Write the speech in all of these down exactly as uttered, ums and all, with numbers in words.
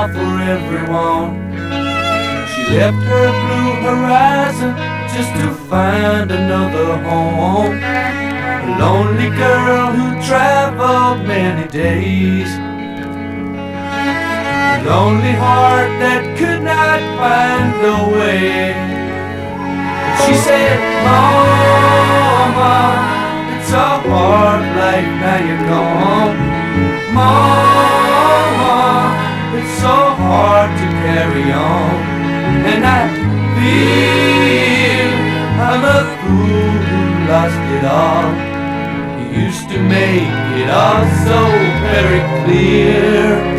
smile for everyone. She left her blue horizon just to find another home. A lonely girl who traveled many days, a lonely heart that could not find a way. She said, Mama, it's a hard life, now you're gone. Mama, it's so hard to carry on. And I feel I'm a fool who lost it all. You used to make it all so very clear.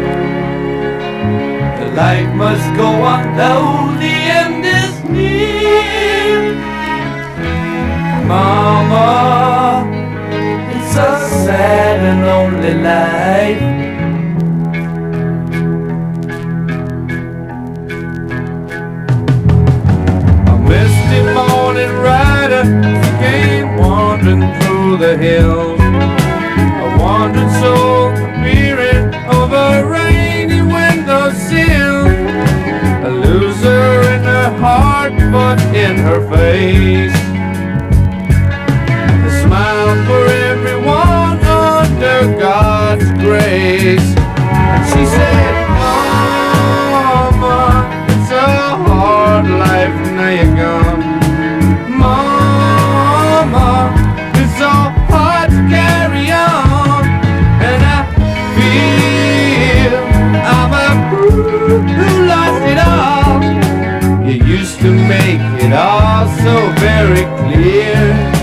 The life must go on though the end is near. Mama, it's a sad and lonely life. A misty morning rider came wandering through the hills, a wandering soul peering over rainy windowsill, a loser in her heart but in her face, a smile for everyone under God's grace. And she said, Mama, it's a hard life, now you're gone. Mama, it's so hard to carry on. And I feel I'm a fool who lost it all. You used to make it all so very clear.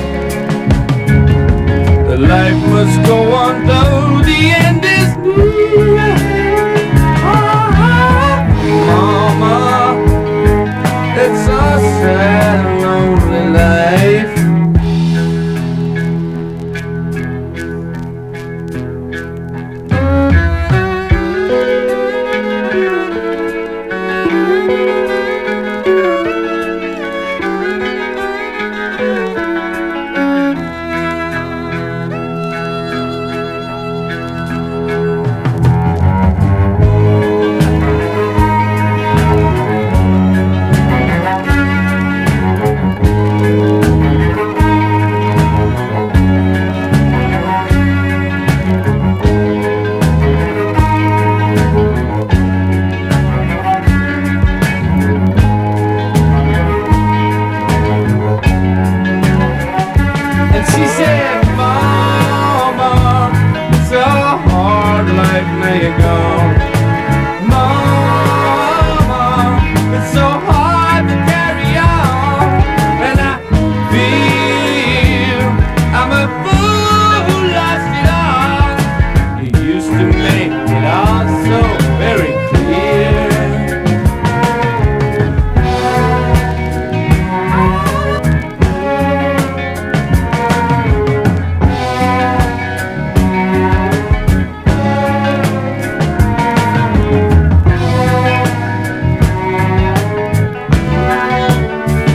The life must go on though the end is near. Mama, it's a sad and lonely life.